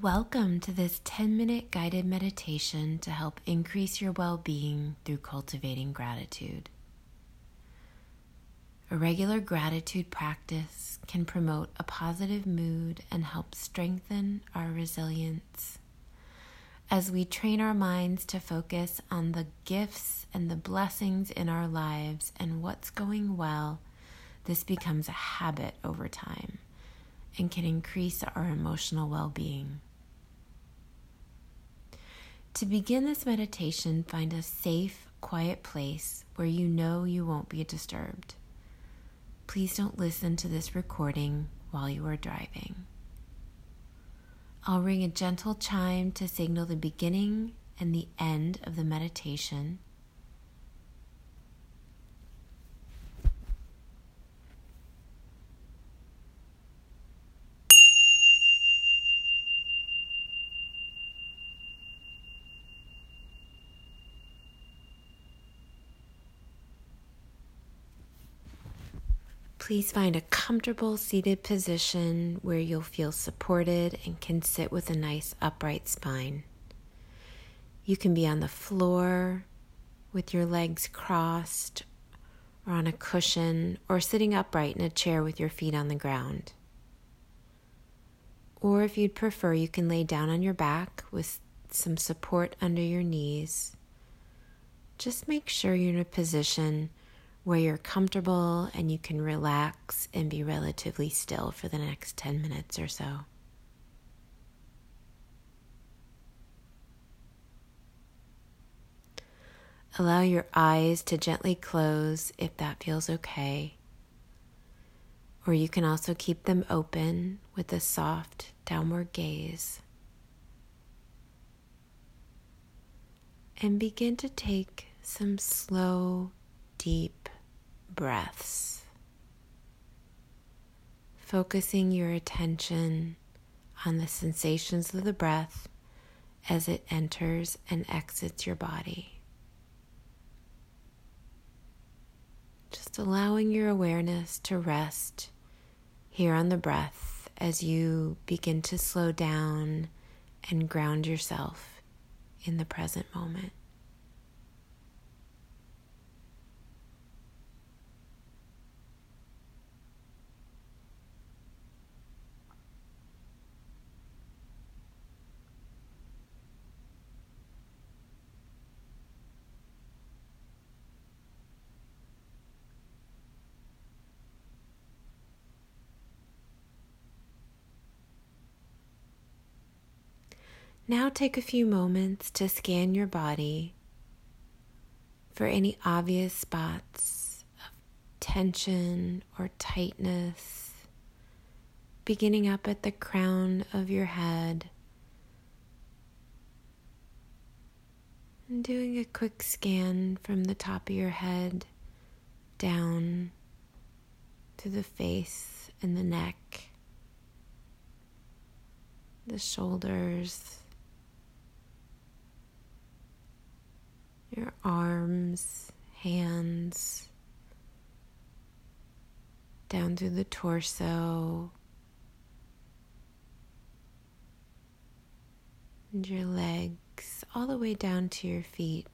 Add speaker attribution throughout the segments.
Speaker 1: Welcome to this 10-minute guided meditation to help increase your well-being through cultivating gratitude. A regular gratitude practice can promote a positive mood and help strengthen our resilience. As we train our minds to focus on the gifts and the blessings in our lives and what's going well, this becomes a habit over time and can increase our emotional well-being. To begin this meditation, find a safe, quiet place where you know you won't be disturbed. Please don't listen to this recording while you are driving. I'll ring a gentle chime to signal the beginning and the end of the meditation. Please find a comfortable seated position where you'll feel supported and can sit with a nice upright spine. You can be on the floor with your legs crossed or on a cushion or sitting upright in a chair with your feet on the ground. Or if you'd prefer, you can lay down on your back with some support under your knees. Just make sure you're in a position where you're comfortable and you can relax and be relatively still for the next 10 minutes or so. Allow your eyes to gently close if that feels okay. Or you can also keep them open with a soft downward gaze. And begin to take some slow, deep breaths, focusing your attention on the sensations of the breath as it enters and exits your body. Just allowing your awareness to rest here on the breath as you begin to slow down and ground yourself in the present moment. Now take a few moments to scan your body for any obvious spots of tension or tightness, beginning up at the crown of your head and doing a quick scan from the top of your head down to the face and the neck, the shoulders, your arms, hands, down through the torso, and your legs, all the way down to your feet.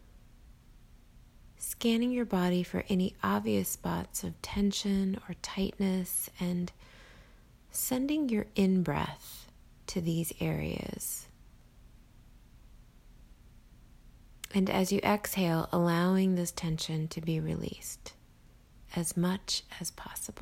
Speaker 1: Scanning your body for any obvious spots of tension or tightness and sending your in-breath to these areas. And as you exhale, allowing this tension to be released as much as possible.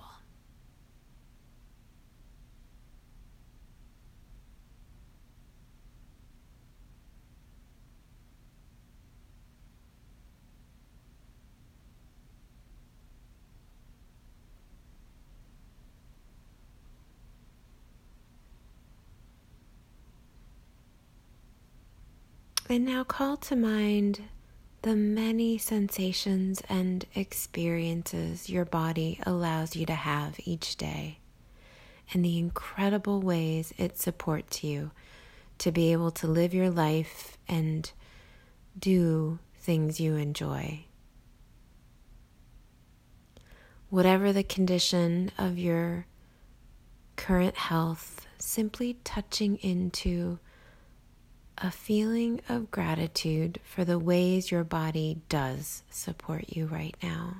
Speaker 1: And now call to mind the many sensations and experiences your body allows you to have each day, and the incredible ways it supports you to be able to live your life and do things you enjoy. Whatever the condition of your current health, simply touching into a feeling of gratitude for the ways your body does support you right now.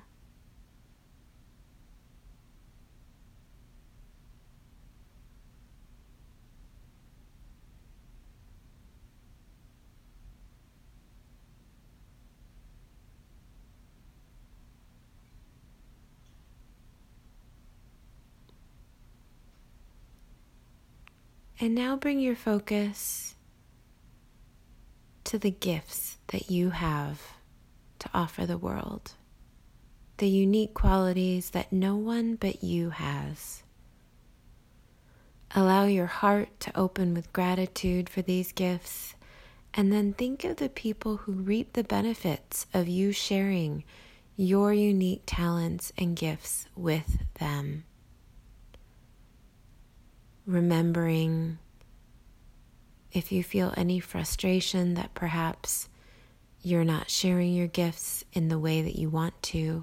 Speaker 1: And now bring your focus to the gifts that you have to offer the world, the unique qualities that no one but you has. Allow your heart to open with gratitude for these gifts, and then think of the people who reap the benefits of you sharing your unique talents and gifts with them. Remembering if you feel any frustration that perhaps you're not sharing your gifts in the way that you want to,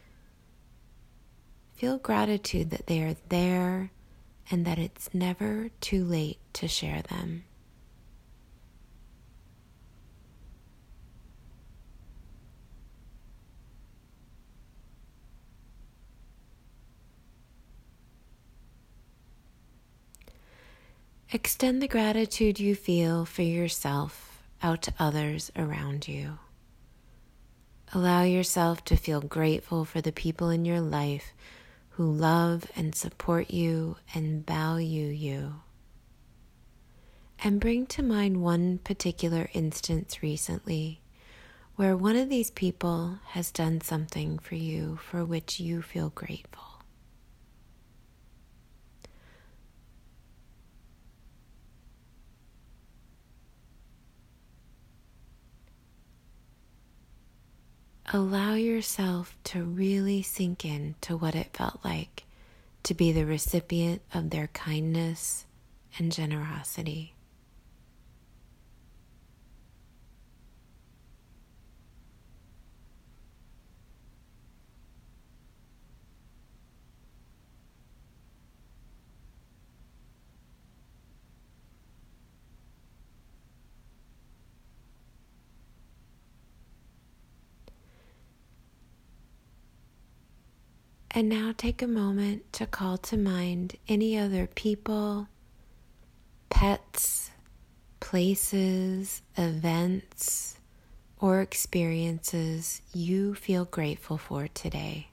Speaker 1: feel gratitude that they are there and that it's never too late to share them. Extend the gratitude you feel for yourself out to others around you. Allow yourself to feel grateful for the people in your life who love and support you and value you. And bring to mind one particular instance recently where one of these people has done something for you for which you feel grateful. Allow yourself to really sink into what it felt like to be the recipient of their kindness and generosity. And now take a moment to call to mind any other people, pets, places, events, or experiences you feel grateful for today.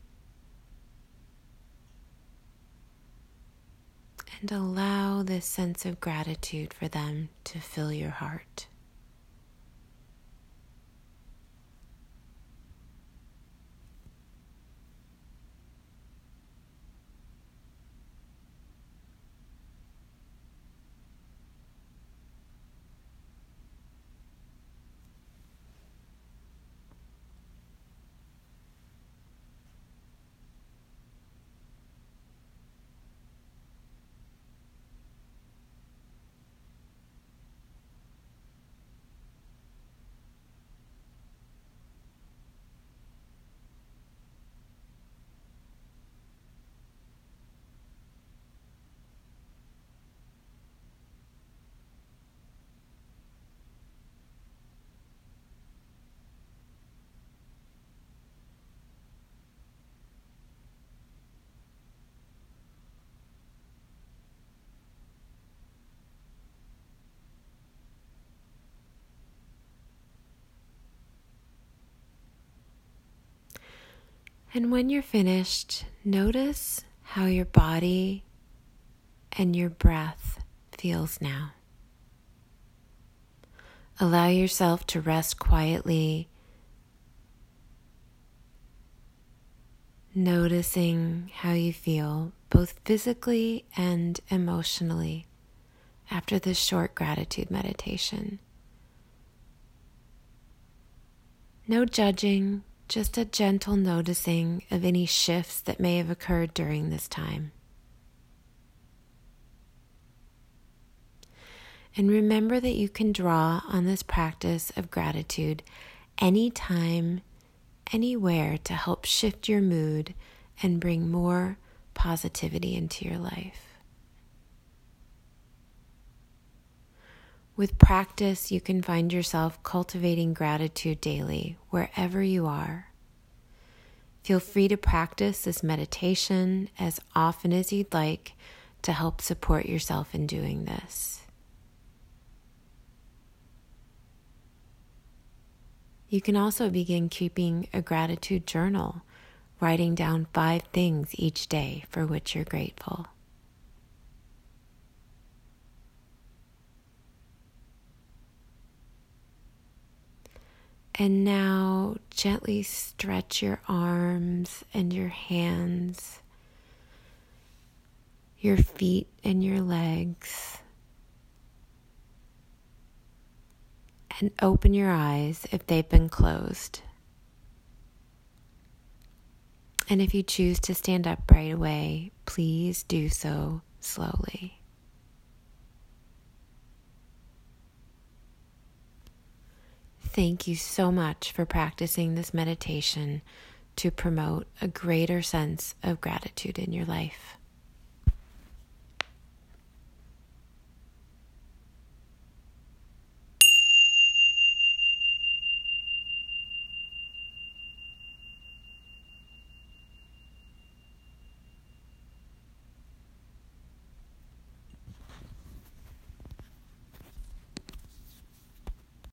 Speaker 1: And allow this sense of gratitude for them to fill your heart. And when you're finished, notice how your body and your breath feels now. Allow yourself to rest quietly, noticing how you feel both physically and emotionally after this short gratitude meditation. No judging, just a gentle noticing of any shifts that may have occurred during this time. And remember that you can draw on this practice of gratitude anytime, anywhere to help shift your mood and bring more positivity into your life. With practice, you can find yourself cultivating gratitude daily, wherever you are. Feel free to practice this meditation as often as you'd like to help support yourself in doing this. You can also begin keeping a gratitude journal, writing down 5 things each day for which you're grateful. And now gently stretch your arms and your hands, your feet and your legs, and open your eyes if they've been closed. And if you choose to stand up right away, please do so slowly. Thank you so much for practicing this meditation to promote a greater sense of gratitude in your life.